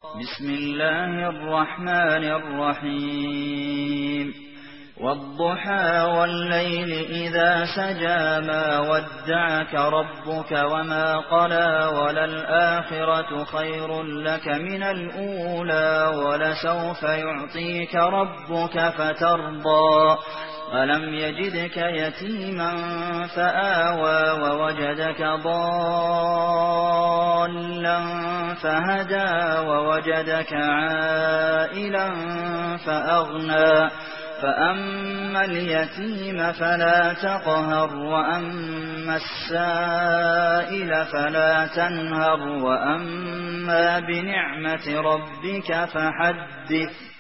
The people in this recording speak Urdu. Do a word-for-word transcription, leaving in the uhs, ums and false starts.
بسم الله الرحمن الرحيم والضحى والليل إذا سجى ما ودعك ربك وما قلى وللآخرة خير لك من الأولى ولسوف يعطيك ربك فترضى ألم يجدك يتيما فآوى ووجدك ضالا فهدى ووجدك عائلا فأغنى فأما اليتيم فلا تقهر وأما السائل فلا تنهر وأما بنعمة ربك فحدث